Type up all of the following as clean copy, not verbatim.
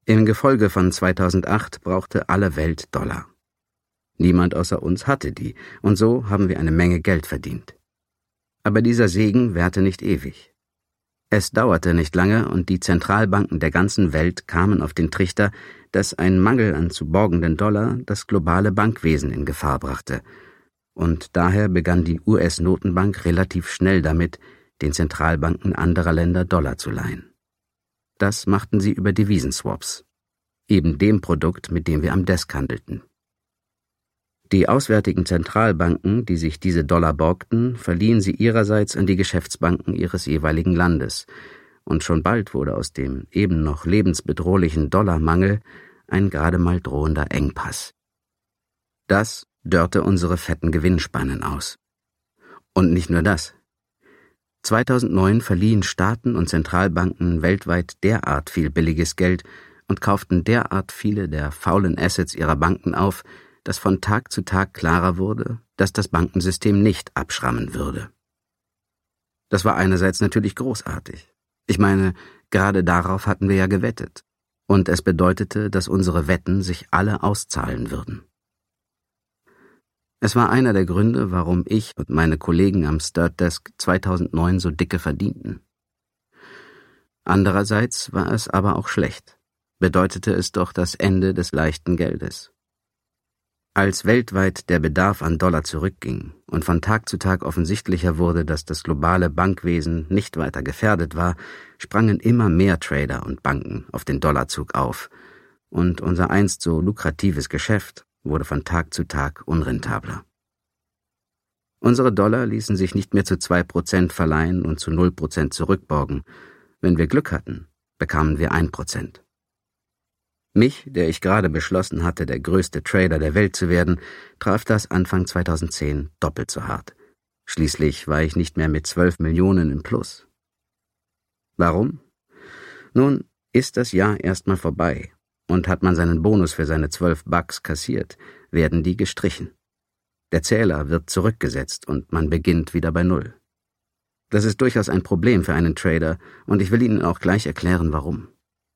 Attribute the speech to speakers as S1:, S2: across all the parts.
S1: Im Gefolge von 2008 brauchte alle Welt Dollar. Niemand außer uns hatte die, und so haben wir eine Menge Geld verdient. Aber dieser Segen währte nicht ewig. Es dauerte nicht lange, und die Zentralbanken der ganzen Welt kamen auf den Trichter, dass ein Mangel an zu borgenden Dollar das globale Bankwesen in Gefahr brachte. Und daher begann die US-Notenbank relativ schnell damit, den Zentralbanken anderer Länder Dollar zu leihen. Das machten sie über Devisenswaps, eben dem Produkt, mit dem wir am Desk handelten. Die auswärtigen Zentralbanken, die sich diese Dollar borgten, verliehen sie ihrerseits an die Geschäftsbanken ihres jeweiligen Landes, und schon bald wurde aus dem eben noch lebensbedrohlichen Dollarmangel ein gerade mal drohender Engpass. Das dörrte unsere fetten Gewinnspannen aus. Und nicht nur das. 2009 verliehen Staaten und Zentralbanken weltweit derart viel billiges Geld und kauften derart viele der faulen Assets ihrer Banken auf, dass von Tag zu Tag klarer wurde, dass das Bankensystem nicht abschrammen würde. Das war einerseits natürlich großartig. Ich meine, gerade darauf hatten wir ja gewettet. Und es bedeutete, dass unsere Wetten sich alle auszahlen würden. Es war einer der Gründe, warum ich und meine Kollegen am Stirred Desk 2009 so dicke verdienten. Andererseits war es aber auch schlecht. Bedeutete es doch das Ende des leichten Geldes. Als weltweit der Bedarf an Dollar zurückging und von Tag zu Tag offensichtlicher wurde, dass das globale Bankwesen nicht weiter gefährdet war, sprangen immer mehr Trader und Banken auf den Dollarzug auf, und unser einst so lukratives Geschäft wurde von Tag zu Tag unrentabler. Unsere Dollar ließen sich nicht mehr zu 2% verleihen und zu 0% zurückborgen. Wenn wir Glück hatten, bekamen wir 1%. Mich, der ich gerade beschlossen hatte, der größte Trader der Welt zu werden, traf das Anfang 2010 doppelt so hart. Schließlich war ich nicht mehr mit 12 Millionen im Plus. Warum? Nun, ist das Jahr erstmal vorbei, und hat man seinen Bonus für seine 12 Bucks kassiert, werden die gestrichen. Der Zähler wird zurückgesetzt und man beginnt wieder bei Null. Das ist durchaus ein Problem für einen Trader, und ich will Ihnen auch gleich erklären, warum.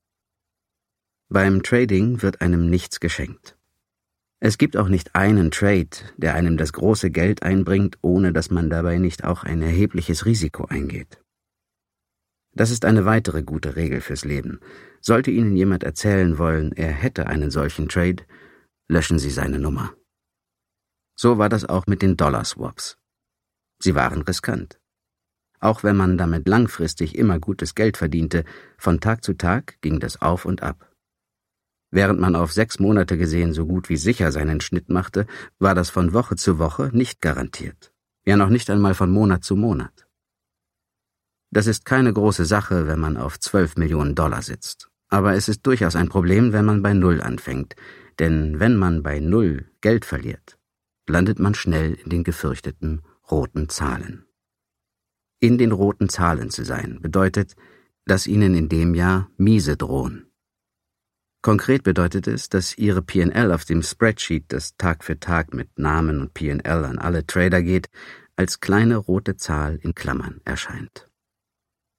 S1: Beim Trading wird einem nichts geschenkt. Es gibt auch nicht einen Trade, der einem das große Geld einbringt, ohne dass man dabei nicht auch ein erhebliches Risiko eingeht. Das ist eine weitere gute Regel fürs Leben. Sollte Ihnen jemand erzählen wollen, er hätte einen solchen Trade, löschen Sie seine Nummer. So war das auch mit den Dollar-Swaps. Sie waren riskant. Auch wenn man damit langfristig immer gutes Geld verdiente, von Tag zu Tag ging das auf und ab. Während man auf 6 Monate gesehen so gut wie sicher seinen Schnitt machte, war das von Woche zu Woche nicht garantiert. Ja, noch nicht einmal von Monat zu Monat. Das ist keine große Sache, wenn man auf 12 Millionen Dollar sitzt. Aber es ist durchaus ein Problem, wenn man bei Null anfängt. Denn wenn man bei Null Geld verliert, landet man schnell in den gefürchteten roten Zahlen. In den roten Zahlen zu sein bedeutet, dass Ihnen in dem Jahr Miese drohen. Konkret bedeutet es, dass Ihre P&L auf dem Spreadsheet, das Tag für Tag mit Namen und P&L an alle Trader geht, als kleine rote Zahl in Klammern erscheint.